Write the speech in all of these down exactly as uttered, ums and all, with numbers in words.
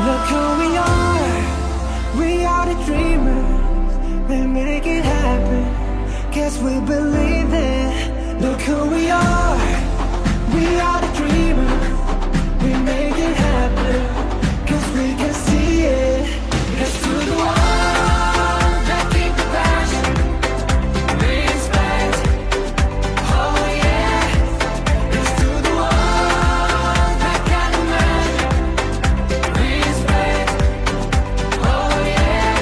Look who we are, we are the dreamers. We make it happen, guess we believe it. Look who we are, we are the dreamers. We make it happen, cause we can see it. Let's do the one that keep the passion, respect, oh yeah. Let's do the one that can imagine, respect, oh yeah.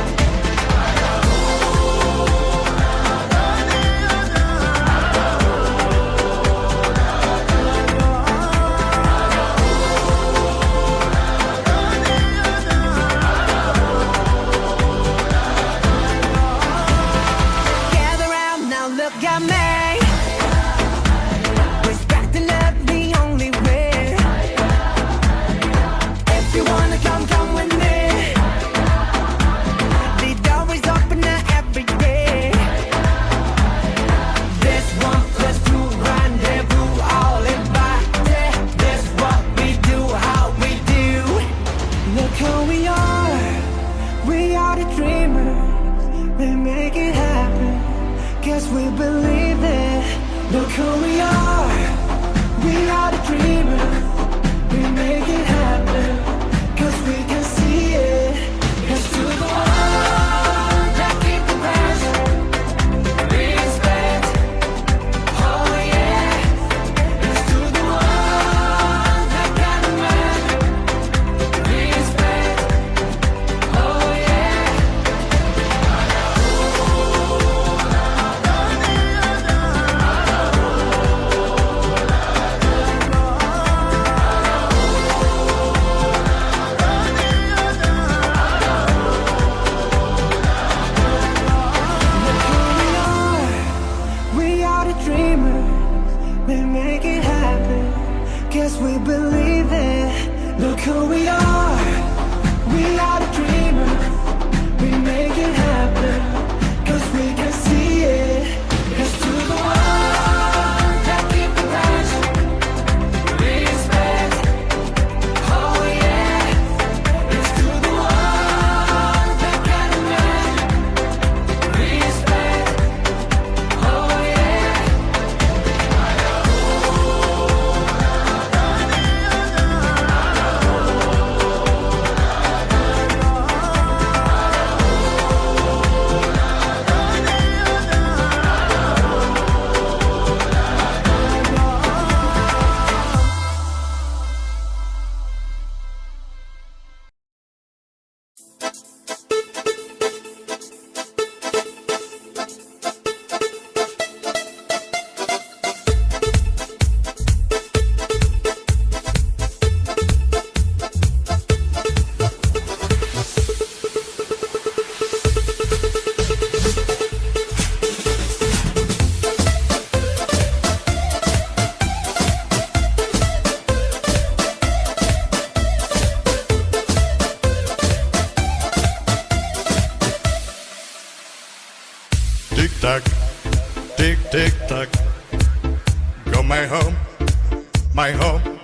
Gather round now, look at me. Respect and love the only way. If you wanna come, come with me. The door is open every day. This one plus two rendezvous, all invited. This what we do, how we do. Look who we are, we are the dreamers. We make it happen, guess we believe it. Look who we are, we are the dreamers. We make it happen, cause we can see it. Let's do the one that keep the passion, respect, oh yeah. Let's do the one that can imagine, respect, oh yeah. Look who we are, we are the dreamers. We make it happen, guess we believe it. Look who we are, we are the dreamers. We make it happen, cause we can see it. Let's do the one that keep the passion, respect, oh yeah. Let's do the one that can imagine, respect, oh yeah. Tick tock, tick tick tock. Go my home, my home.